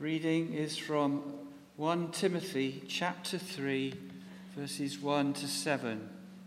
reading is from 1 Timothy chapter 3, verses 1 to 7.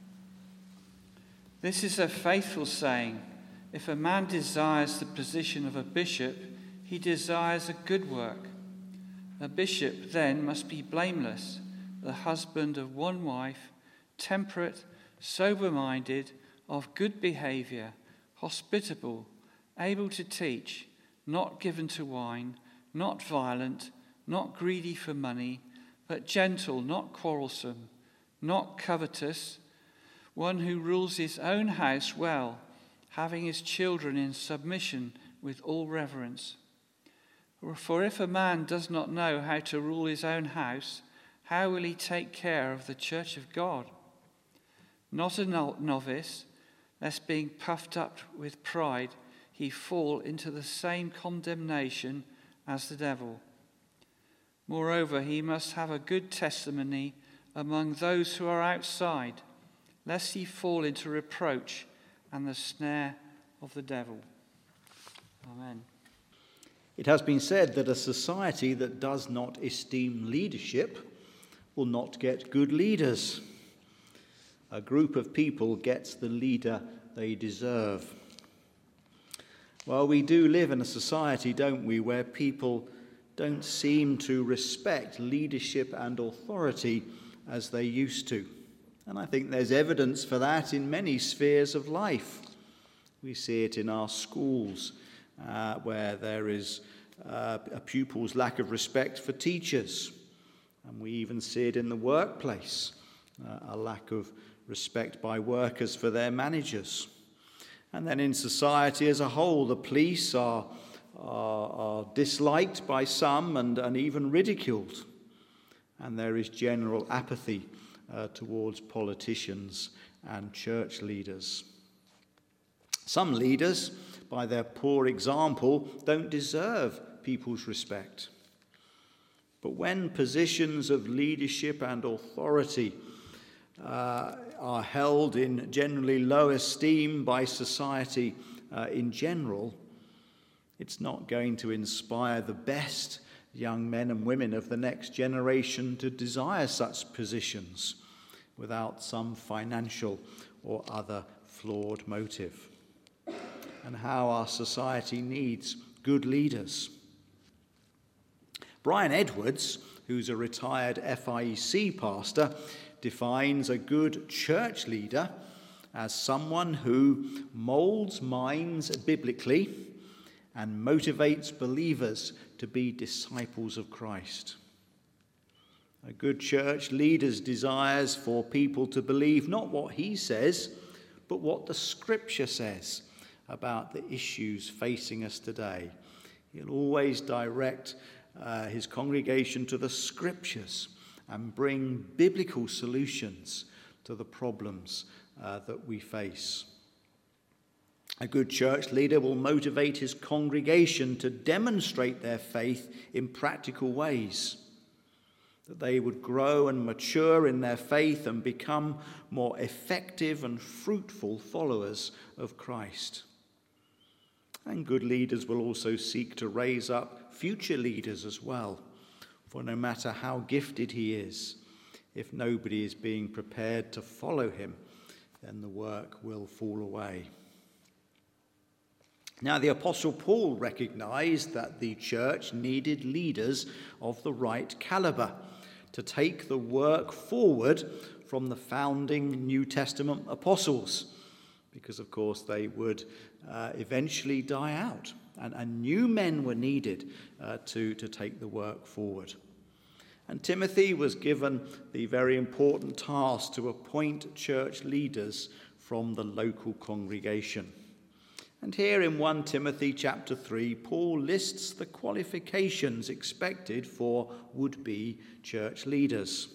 This is a faithful saying: if a man desires the position of a bishop, he desires a good work. A bishop then must be blameless, the husband of one wife, temperate, sober-minded, of good behavior, hospitable, able to teach, not given to wine, not violent, not greedy for money, but gentle, not quarrelsome, not covetous, one who rules his own house well, having his children in submission with all reverence. For if a man does not know how to rule his own house, how will he take care of the church of God? Not a novice, lest being puffed up with pride, he fall into the same condemnation as the devil. Moreover, he must have a good testimony among those who are outside, lest he fall into reproach and the snare of the devil. Amen. It has been said that a society that does not esteem leadership will not get good leaders. A group of people gets the leader they deserve. Well, we do live in a society, don't we, where people don't seem to respect leadership and authority as they used to. And I think there's evidence for that in many spheres of life. We see it in our schools, where there is a pupil's lack of respect for teachers. And we even see it in the workplace, a lack of respect by workers for their managers. And then in society as a whole, the police are disliked by some and even ridiculed. And there is general apathy towards politicians and church leaders. Some leaders, by their poor example, don't deserve people's respect. But when positions of leadership and authority are held in generally low esteem by society in general, it's not going to inspire the best young men and women of the next generation to desire such positions without some financial or other flawed motive. And how our society needs good leaders. Brian Edwards, who's a retired FIEC pastor, defines a good church leader as someone who molds minds biblically and motivates believers to be disciples of Christ. A good church leader's desires for people to believe not what he says, but what the Scripture says about the issues facing us today. He'll always direct his congregation to the Scriptures and bring biblical solutions to the problems that we face. A good church leader will motivate his congregation to demonstrate their faith in practical ways, that they would grow and mature in their faith and become more effective and fruitful followers of Christ. And good leaders will also seek to raise up future leaders as well, for no matter how gifted he is, if nobody is being prepared to follow him, then the work will fall away. Now, the Apostle Paul recognized that the church needed leaders of the right caliber to take the work forward from the founding New Testament apostles, because, of course, they would eventually die out, and new men were needed to take the work forward. And Timothy was given the very important task to appoint church leaders from the local congregation. And here in 1 Timothy chapter 3, Paul lists the qualifications expected for would-be church leaders.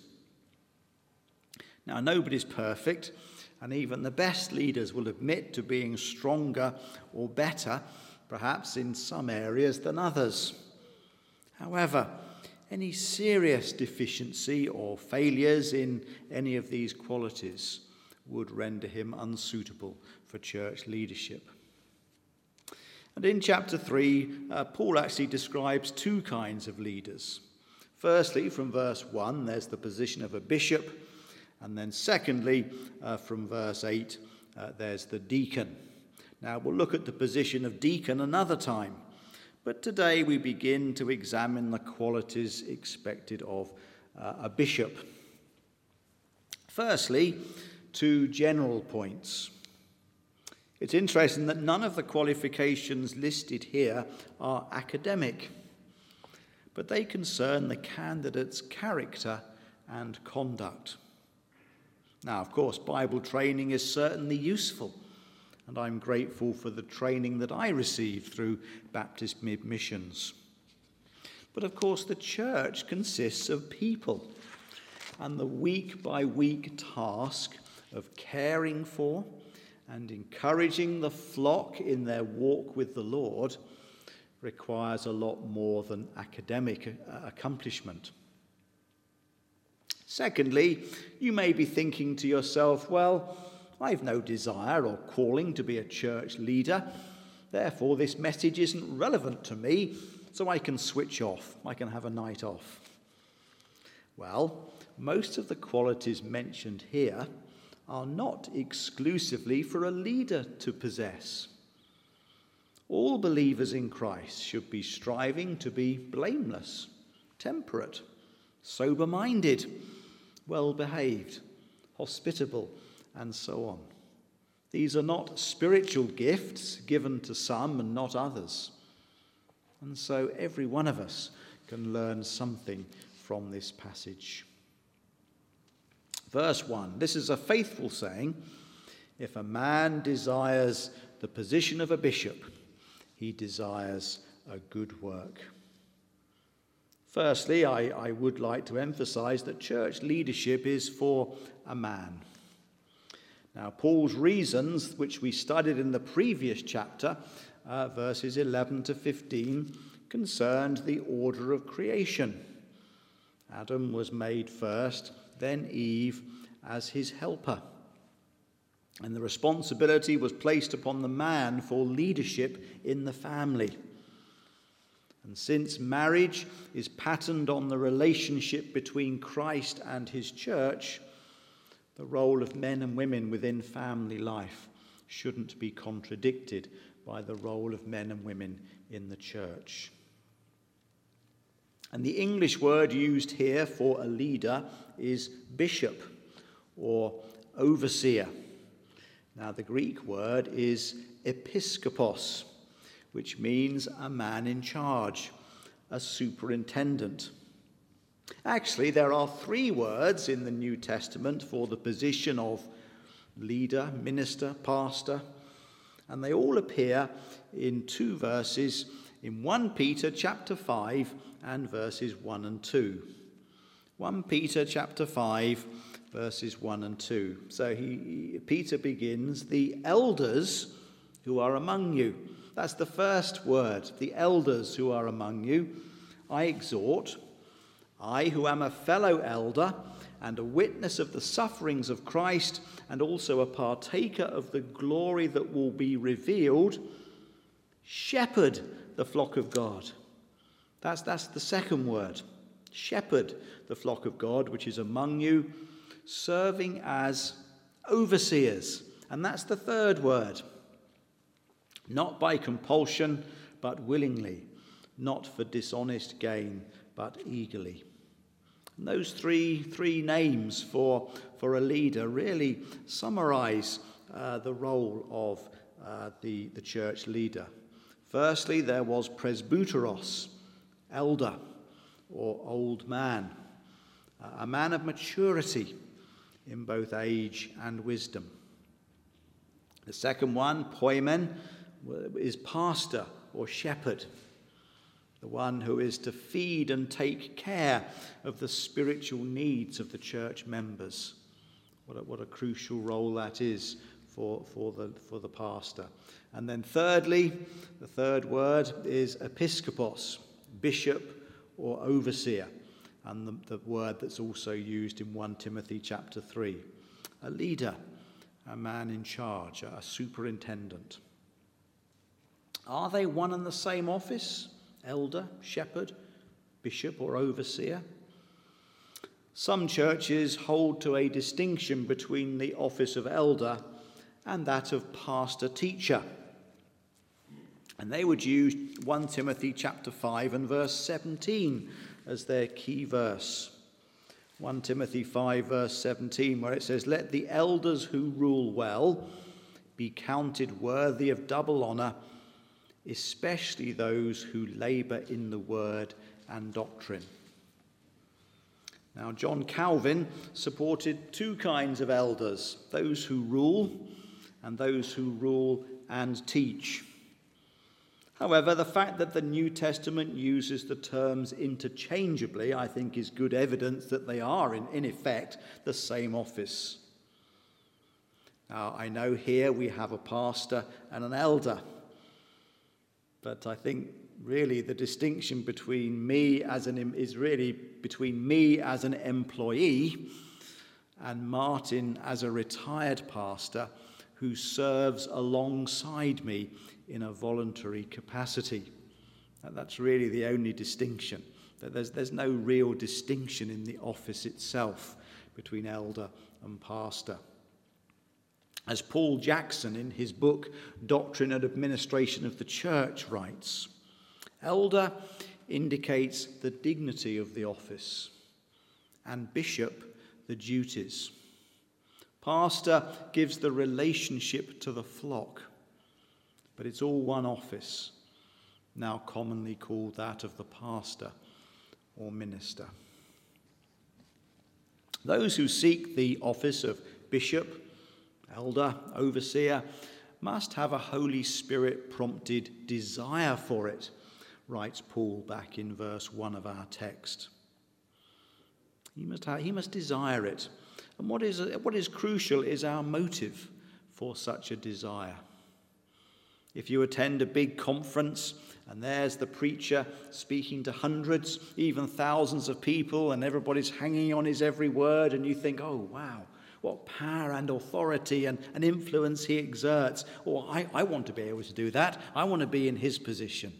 Now, nobody's perfect, and even the best leaders will admit to being stronger or better, perhaps in some areas than others. However, any serious deficiency or failures in any of these qualities would render him unsuitable for church leadership. And in chapter 3, Paul actually describes two kinds of leaders. Firstly, from verse 1, there's the position of a bishop. And then secondly, from verse 8, there's the deacon. Now, we'll look at the position of deacon another time. But today we begin to examine the qualities expected of a bishop. Firstly, two general points. It's interesting that none of the qualifications listed here are academic, but they concern the candidate's character and conduct. Now, of course, Bible training is certainly useful, and I'm grateful for the training that I received through Baptist missions. But of course, the church consists of people, and the week-by-week task of caring for and encouraging the flock in their walk with the Lord requires a lot more than academic accomplishment. Secondly, you may be thinking to yourself, well, I've no desire or calling to be a church leader, therefore this message isn't relevant to me, so I can switch off, I can have a night off. Well, most of the qualities mentioned here are not exclusively for a leader to possess. All believers in Christ should be striving to be blameless, temperate, sober-minded, well-behaved, hospitable, and so on. These are not spiritual gifts given to some and not others. And so every one of us can learn something from this passage. Verse 1, this is a faithful saying. If a man desires the position of a bishop, he desires a good work. Firstly, I would like to emphasize that church leadership is for a man. Now, Paul's reasons, which we studied in the previous chapter, verses 11 to 15, concerned the order of creation. Adam was made first, then Eve as his helper. And the responsibility was placed upon the man for leadership in the family. And since marriage is patterned on the relationship between Christ and his church, the role of men and women within family life shouldn't be contradicted by the role of men and women in the church. And the English word used here for a leader is bishop or overseer. Now, the Greek word is episkopos, which means a man in charge, a superintendent. Actually, there are three words in the New Testament for the position of leader, minister, pastor, and they all appear in two verses in 1 Peter chapter 5 and verses 1 and 2. 1 Peter chapter 5, verses 1 and 2. So Peter begins, the elders who are among you. That's the first word, the elders who are among you. I exhort, I who am a fellow elder and a witness of the sufferings of Christ and also a partaker of the glory that will be revealed, shepherd the flock of God. That's the second word. Shepherd the flock of God, which is among you, serving as overseers. And that's the third word. Not by compulsion, but willingly. Not for dishonest gain, but eagerly. And those three names for a leader really summarize the role of the church leader. Firstly, there was presbyteros, elder or old man, a man of maturity in both age and wisdom. The second one, poimen, is pastor or shepherd, the one who is to feed and take care of the spiritual needs of the church members. What a crucial role that is for the pastor. And then thirdly, the third word is episkopos, bishop or overseer, and the word that's also used in 1 Timothy chapter 3. A leader, a man in charge, a superintendent. Are they one and the same office? Elder, shepherd, bishop, or overseer? Some churches hold to a distinction between the office of elder and that of pastor-teacher. And they would use 1 Timothy chapter 5 and verse 17 as their key verse. 1 Timothy 5 verse 17, where it says, "Let the elders who rule well be counted worthy of double honour, especially those who labour in the word and doctrine." Now, John Calvin supported two kinds of elders, those who rule and those who rule and teach. However, the fact that the New Testament uses the terms interchangeably, I think, is good evidence that they are, in effect, the same office. Now, I know here we have a pastor and an elder, but I think really the distinction between me is really between me as an employee and Martin as a retired pastor who serves alongside me in a voluntary capacity. And that's really the only distinction. That there's no real distinction in the office itself between elder and pastor. As Paul Jackson in his book Doctrine and Administration of the Church writes, elder indicates the dignity of the office and bishop the duties. Pastor gives the relationship to the flock, but it's all one office, now commonly called that of the pastor or minister. Those who seek the office of bishop, elder, overseer, must have a Holy Spirit-prompted desire for it, writes Paul back in verse 1 of our text. He must desire it. And what is crucial is our motive for such a desire. If you attend a big conference and there's the preacher speaking to hundreds, even thousands of people, and everybody's hanging on his every word, and you think, oh, wow, what power and authority and influence he exerts. Or I want to be able to do that. I want to be in his position.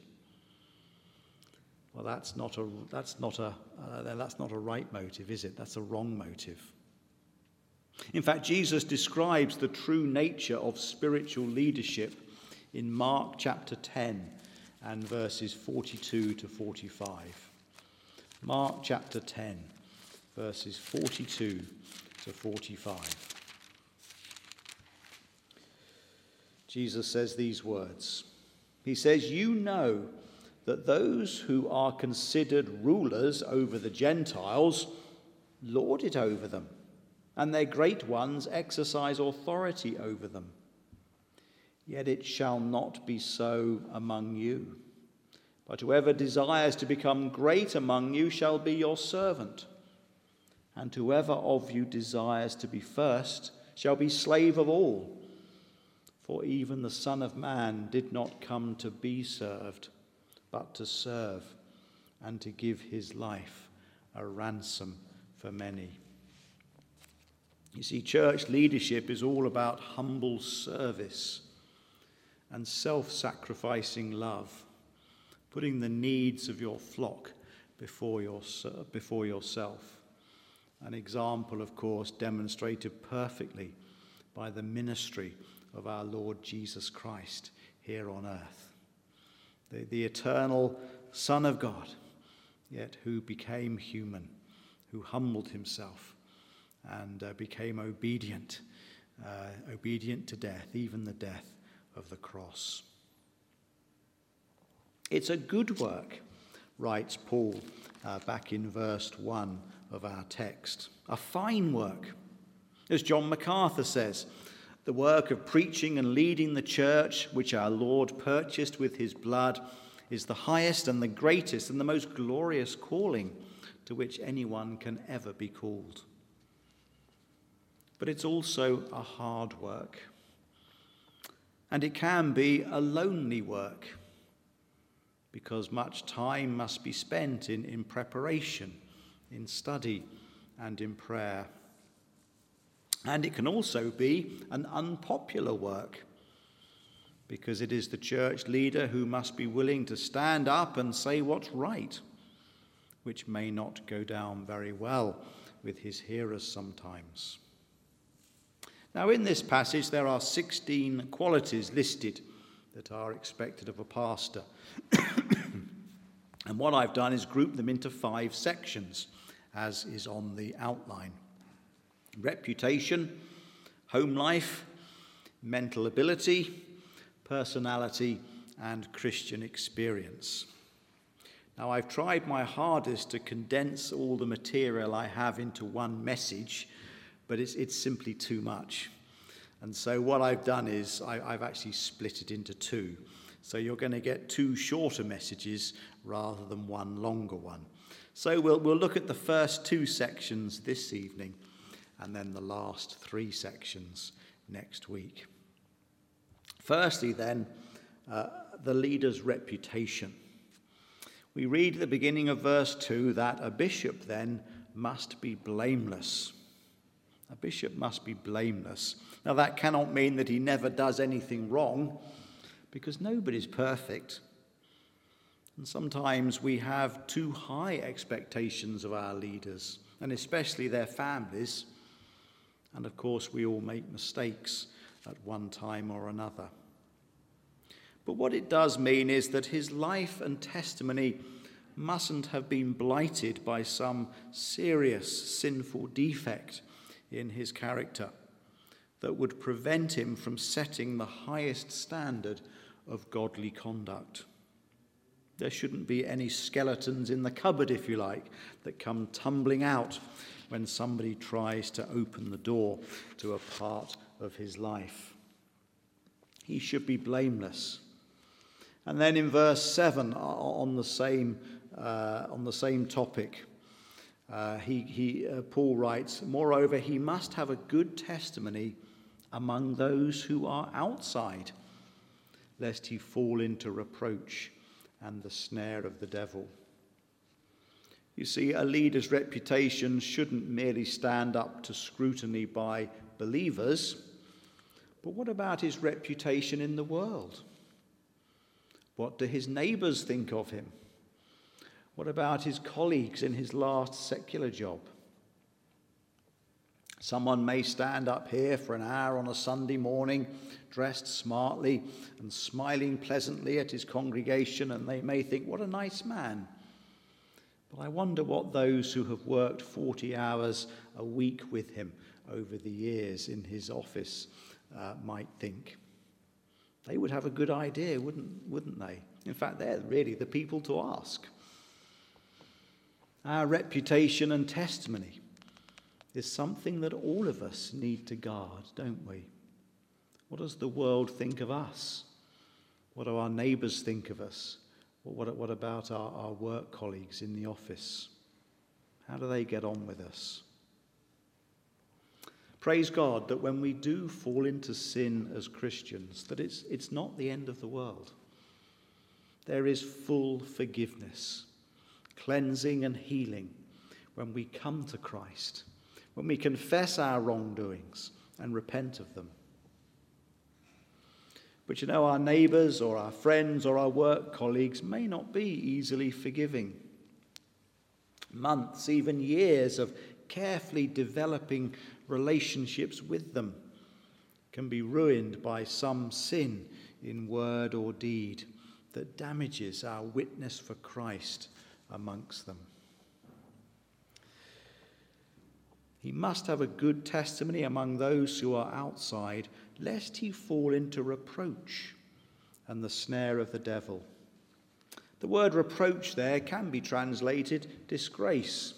Well, that's not a right motive, is it? That's a wrong motive. In fact, Jesus describes the true nature of spiritual leadership in Mark chapter 10 and verses 42 to 45. Mark chapter 10, verses 42 to 45. Jesus says these words. He says, "You know that those who are considered rulers over the Gentiles lord it over them, and their great ones exercise authority over them. Yet it shall not be so among you. But whoever desires to become great among you shall be your servant. And whoever of you desires to be first shall be slave of all. For even the Son of Man did not come to be served, but to serve, and to give his life a ransom for many." You see, church leadership is all about humble service and self-sacrificing love, putting the needs of your flock before yourself. An example, of course, demonstrated perfectly by the ministry of our Lord Jesus Christ here on earth. The eternal Son of God, yet who became human, who humbled himself and became obedient to death, even the death of the cross. It's a good work, writes Paul back in verse 1 of our text. A fine work. As John MacArthur says, the work of preaching and leading the church, which our Lord purchased with his blood, is the highest and the greatest and the most glorious calling to which anyone can ever be called. But it's also a hard work. And it can be a lonely work, because much time must be spent in preparation, in study, and in prayer. And it can also be an unpopular work, because it is the church leader who must be willing to stand up and say what's right, which may not go down very well with his hearers sometimes. Now, in this passage, there are 16 qualities listed that are expected of a pastor. And what I've done is group them into 5 sections, as is on the outline: reputation, home life, mental ability, personality, and Christian experience. Now, I've tried my hardest to condense all the material I have into one message, but it's simply too much. And so what I've done is I've actually split it into 2. So you're going to get 2 shorter messages rather than one longer one. So we'll look at the first 2 sections this evening, and then the last 3 sections next week. Firstly, then, the leader's reputation. We read at the beginning of verse 2 that a bishop then must be blameless. A bishop must be blameless. Now, that cannot mean that he never does anything wrong, because nobody's perfect. And sometimes we have too high expectations of our leaders, and especially their families. And of course, we all make mistakes at one time or another. But what it does mean is that his life and testimony mustn't have been blighted by some serious sinful defect in his character that would prevent him from setting the highest standard of godly conduct. There shouldn't be any skeletons in the cupboard, if you like, that come tumbling out when somebody tries to open the door to a part of his life. He should be blameless. And then in verse 7, on the same topic, Paul writes, "Moreover, he must have a good testimony among those who are outside, lest he fall into reproach and the snare of the devil." You see, a leader's reputation shouldn't merely stand up to scrutiny by believers, but what about his reputation in the world? What do his neighbours think of him? What about his colleagues in his last secular job? Someone may stand up here for an hour on a Sunday morning, dressed smartly and smiling pleasantly at his congregation, and they may think, what a nice man. But I wonder what those who have worked 40 hours a week with him over the years in his office might think. They would have a good idea, wouldn't they? In fact, they're really the people to ask. Our reputation and testimony is something that all of us need to guard, don't we? What does the world think of us? What do our neighbours think of us? What about our work colleagues in the office? How do they get on with us? Praise God that when we do fall into sin as Christians, that it's not the end of the world. There is full forgiveness, cleansing and healing when we come to Christ, when we confess our wrongdoings and repent of them. But you know, our neighbours or our friends or our work colleagues may not be easily forgiving. Months, even years of carefully developing relationships with them can be ruined by some sin in word or deed that damages our witness for Christ amongst them. He must have a good testimony among those who are outside, lest he fall into reproach and the snare of the devil. The word reproach there can be translated disgrace.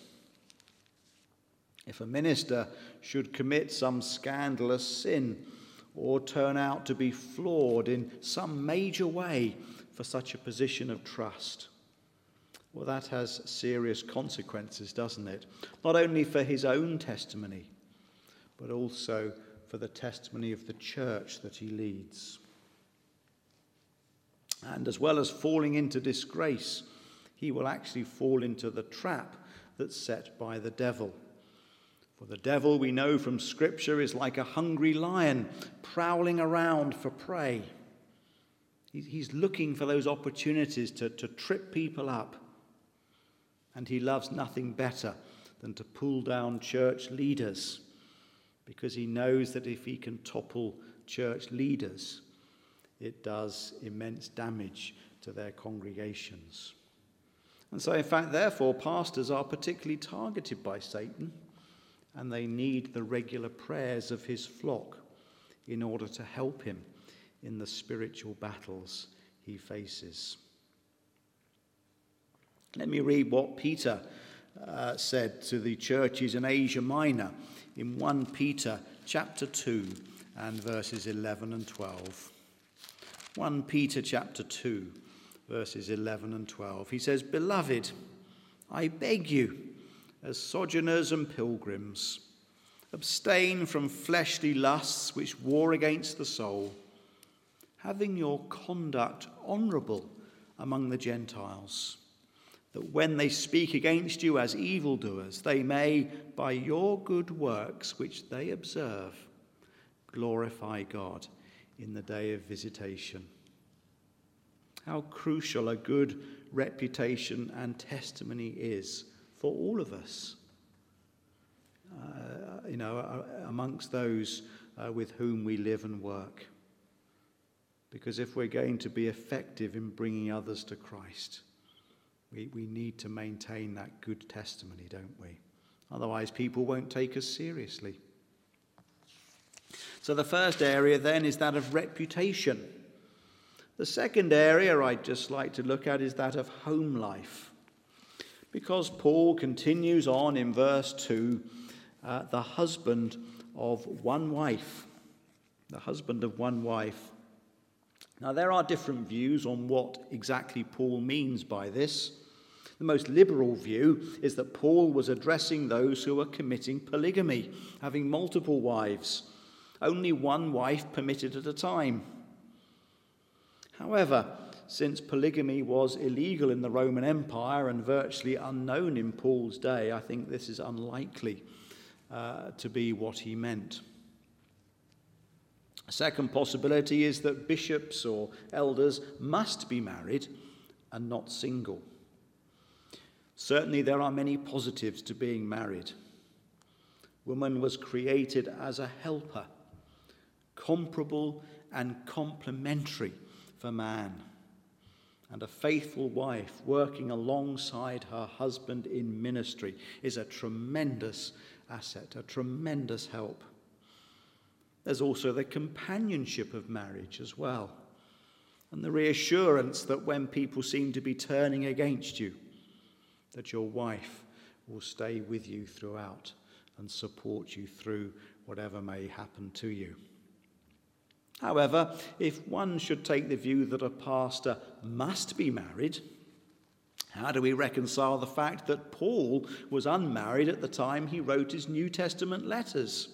If a minister should commit some scandalous sin or turn out to be flawed in some major way for such a position of trust, well, that has serious consequences, doesn't it? Not only for his own testimony, but also for the testimony of the church that he leads. And as well as falling into disgrace, he will actually fall into the trap that's set by the devil. For the devil, we know from Scripture, is like a hungry lion prowling around for prey. He's looking for those opportunities to trip people up. And he loves nothing better than to pull down church leaders, because he knows that if he can topple church leaders, it does immense damage to their congregations. And so, in fact, therefore, pastors are particularly targeted by Satan, and they need the regular prayers of his flock in order to help him in the spiritual battles he faces. Let me read what Peter said to the churches in Asia Minor in 1 Peter chapter 2 and verses 11 and 12. 1 Peter chapter 2, verses 11 and 12. He says, "Beloved, I beg you, as sojourners and pilgrims, abstain from fleshly lusts which war against the soul, having your conduct honourable among the Gentiles, that when they speak against you as evildoers, they may, by your good works which they observe, glorify God in the day of visitation." How crucial a good reputation and testimony is for all of us, amongst those with whom we live and work. Because if we're going to be effective in bringing others to Christ, we need to maintain that good testimony, don't we? Otherwise, people won't take us seriously. So the first area then is that of reputation. The second area I'd just like to look at is that of home life. Because Paul continues on in verse 2, the husband of one wife. The husband of one wife. Now, there are different views on what exactly Paul means by this. The most liberal view is that Paul was addressing those who were committing polygamy, having multiple wives, only one wife permitted at a time. However, since polygamy was illegal in the Roman Empire and virtually unknown in Paul's day, I think this is unlikely to be what he meant. A second possibility is that bishops or elders must be married and not single. Certainly there are many positives to being married. Woman was created as a helper, comparable and complementary for man. And a faithful wife working alongside her husband in ministry is a tremendous asset, a tremendous help. There's also the companionship of marriage as well, and the reassurance that when people seem to be turning against you, that your wife will stay with you throughout and support you through whatever may happen to you. However, if one should take the view that a pastor must be married, how do we reconcile the fact that Paul was unmarried at the time he wrote his New Testament letters?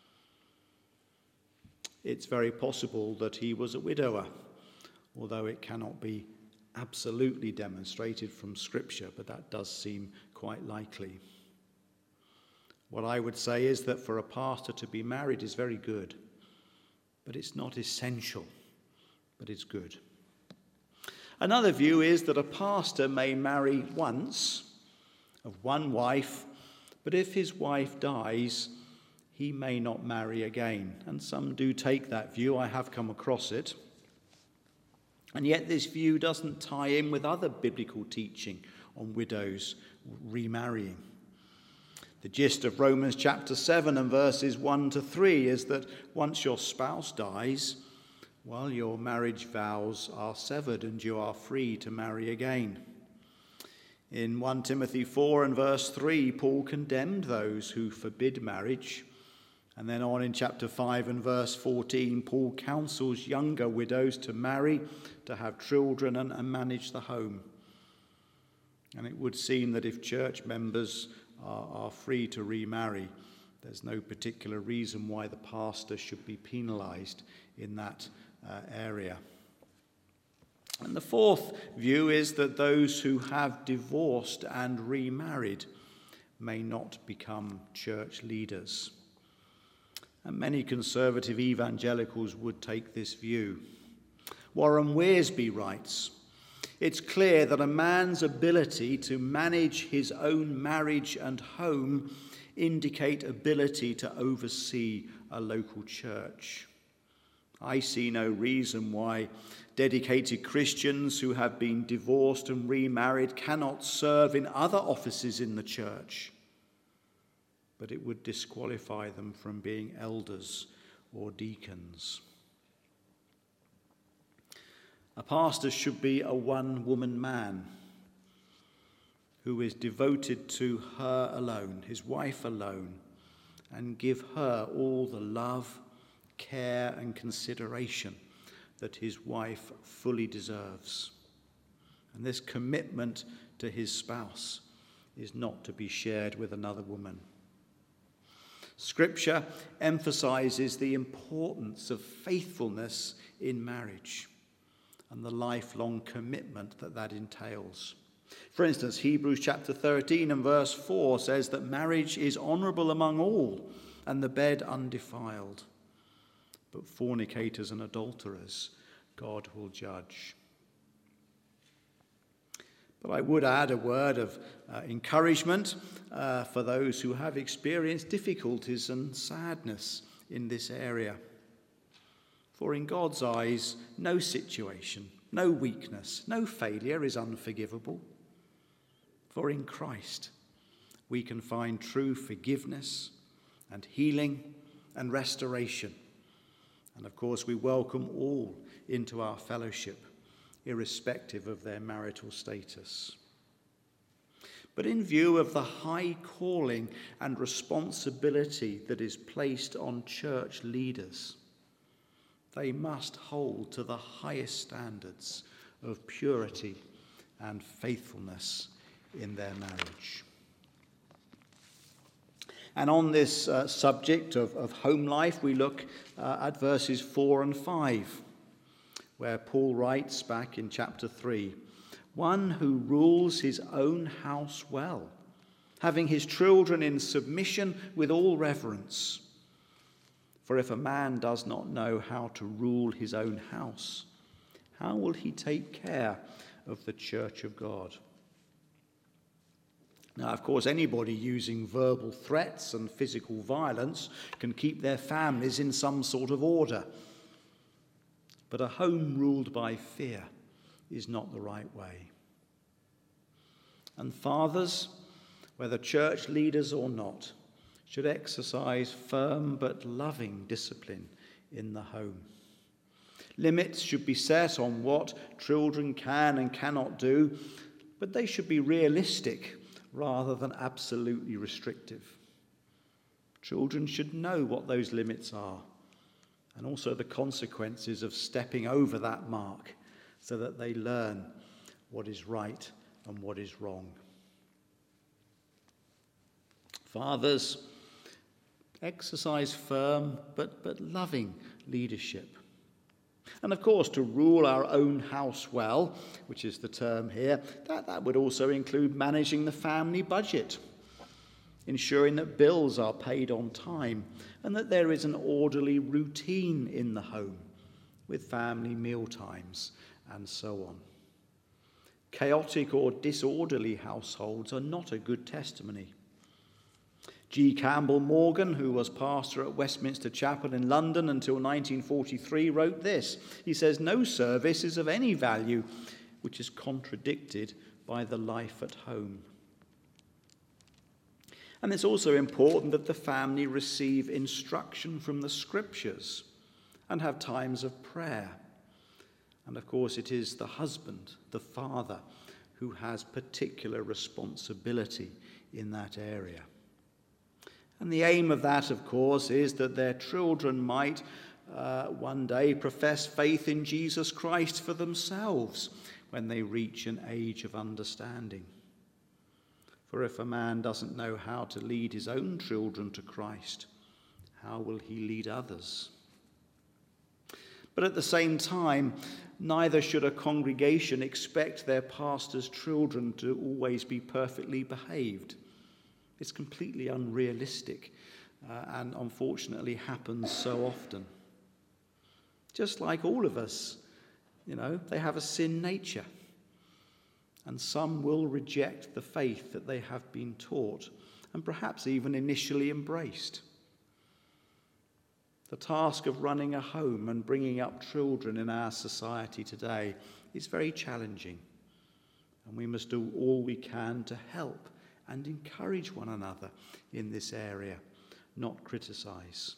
It's very possible that he was a widower, although it cannot be absolutely demonstrated from Scripture, but that does seem quite likely. What I would say is that for a pastor to be married is very good, but it's not essential, but it's good. Another view is that a pastor may marry once, of one wife, but if his wife dies, he may not marry again. And some do take that view. I have come across it. And yet this view doesn't tie in with other biblical teaching on widows remarrying. The gist of Romans chapter 7 and verses 1 to 3 is that once your spouse dies, well, your marriage vows are severed and you are free to marry again. In 1 Timothy 4 and verse 3, Paul condemned those who forbid marriage. And then on in chapter 5 and verse 14, Paul counsels younger widows to marry, to have children and manage the home. And it would seem that if church members are free to remarry, there's no particular reason why the pastor should be penalized in that area. And the fourth view is that those who have divorced and remarried may not become church leaders. And many conservative evangelicals would take this view. Warren Wiersbe writes, "It's clear that a man's ability to manage his own marriage and home indicate ability to oversee a local church. I see no reason why dedicated Christians who have been divorced and remarried cannot serve in other offices in the church, but it would disqualify them from being elders or deacons." A pastor should be a one-woman man who is devoted to her alone, his wife alone, and give her all the love, care, and consideration that his wife fully deserves. And this commitment to his spouse is not to be shared with another woman. Scripture emphasizes the importance of faithfulness in marriage and the lifelong commitment that entails. For instance, Hebrews chapter 13 and verse 4 says that marriage is honorable among all and the bed undefiled. But fornicators and adulterers God will judge. But I would add a word of encouragement for those who have experienced difficulties and sadness in this area. For in God's eyes, no situation, no weakness, no failure is unforgivable. For in Christ, we can find true forgiveness and healing and restoration. And of course, we welcome all into our fellowship, irrespective of their marital status. But in view of the high calling and responsibility that is placed on church leaders, they must hold to the highest standards of purity and faithfulness in their marriage. And on this subject of home life, we look at verses 4 and 5, where Paul writes back in chapter 3, "One who rules his own house well, having his children in submission with all reverence. For if a man does not know how to rule his own house, how will he take care of the church of God?" Now, of course, anybody using verbal threats and physical violence can keep their families in some sort of order. But a home ruled by fear is not the right way. And fathers, whether church leaders or not, should exercise firm but loving discipline in the home. Limits should be set on what children can and cannot do, but they should be realistic rather than absolutely restrictive. Children should know what those limits are and also the consequences of stepping over that mark so that they learn what is right and what is wrong. Fathers, exercise firm but loving leadership. And of course, to rule our own house well, which is the term here, that would also include managing the family budget, ensuring that bills are paid on time and that there is an orderly routine in the home with family meal times and so on. Chaotic or disorderly households are not a good testimony. G. Campbell Morgan, who was pastor at Westminster Chapel in London until 1943, wrote this. He says, "No service is of any value which is contradicted by the life at home." And it's also important that the family receive instruction from the Scriptures and have times of prayer. And of course, it is the husband, the father, who has particular responsibility in that area. And the aim of that, of course, is that their children might one day profess faith in Jesus Christ for themselves when they reach an age of understanding. For if a man doesn't know how to lead his own children to Christ, how will he lead others? But at the same time, neither should a congregation expect their pastor's children to always be perfectly behaved. It's completely unrealistic and unfortunately happens so often. Just like all of us, they have a sin nature. And some will reject the faith that they have been taught and perhaps even initially embraced. The task of running a home and bringing up children in our society today is very challenging. And we must do all we can to help and encourage one another in this area, not criticise.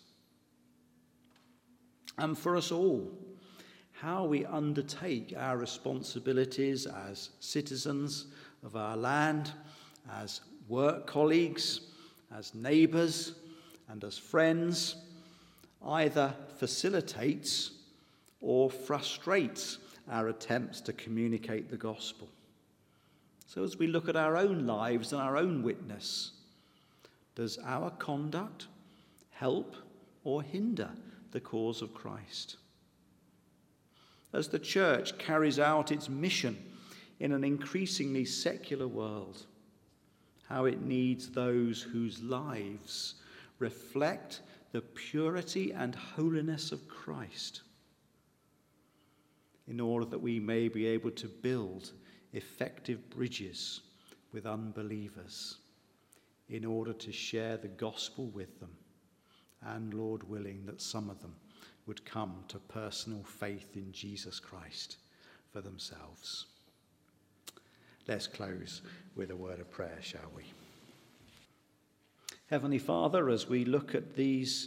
And for us all, how we undertake our responsibilities as citizens of our land, as work colleagues, as neighbours, and as friends, either facilitates or frustrates our attempts to communicate the gospel. So as we look at our own lives and our own witness, does our conduct help or hinder the cause of Christ? As the church carries out its mission in an increasingly secular world, how it needs those whose lives reflect the purity and holiness of Christ, in order that we may be able to build effective bridges with unbelievers, in order to share the gospel with them, and, Lord willing, that some of them would come to personal faith in Jesus Christ for themselves. Let's close with a word of prayer, shall we? Heavenly Father, as we look at these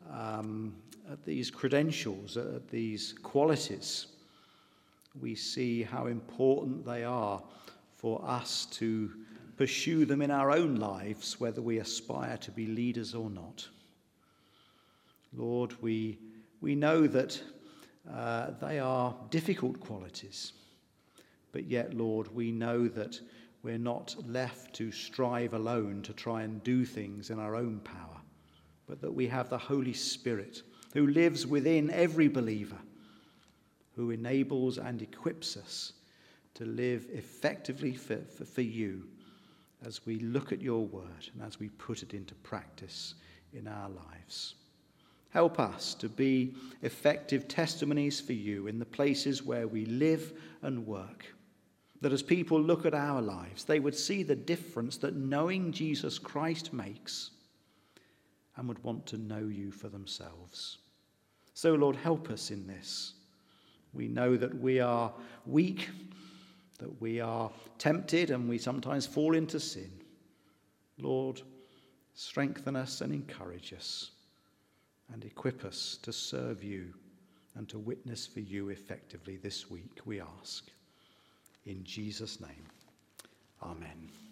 credentials, at these qualities, we see how important they are for us to pursue them in our own lives, whether we aspire to be leaders or not. Lord, we know that they are difficult qualities, but yet, Lord, we know that we're not left to strive alone to try and do things in our own power, but that we have the Holy Spirit who lives within every believer, who enables and equips us to live effectively for you as we look at your word and as we put it into practice in our lives. Help us to be effective testimonies for you in the places where we live and work, that as people look at our lives, they would see the difference that knowing Jesus Christ makes and would want to know you for themselves. So, Lord, help us in this. We know that we are weak, that we are tempted, and we sometimes fall into sin. Lord, strengthen us and encourage us, and equip us to serve you and to witness for you effectively this week, we ask. In Jesus' name, amen.